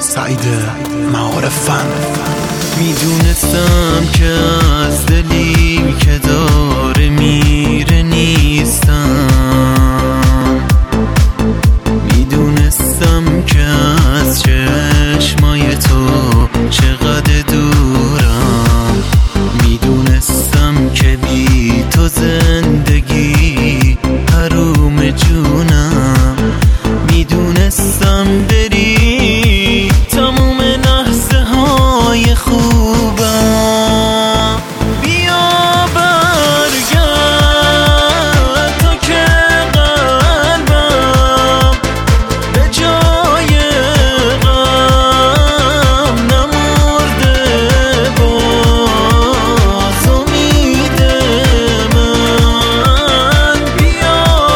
سعید معارفن. میدونستم که از دلی که داره میره نیستم، میدونستم که از چشمای تو چقدر دورم، میدونستم که بی تو زندگی حروم جونم، میدونستم بری تموم لحظه های خوبم. بیا برگرد تا که قلبم به جای غم نمرده، باز امید من. بیا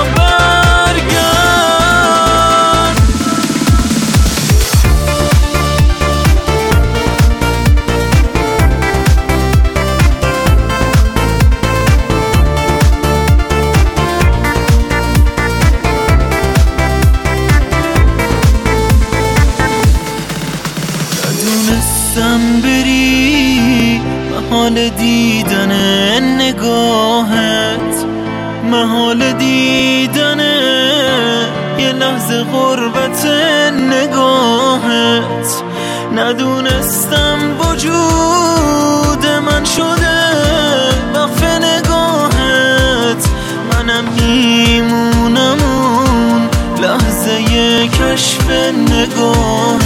برگرد. ندونستم بری محال دیدن نگاهت، محال دیدن یه لحظه غربت نگاهت. ندونستم وجود من شده وقف نگاهت، منم میمونم اون لحظه کشف نگاهت.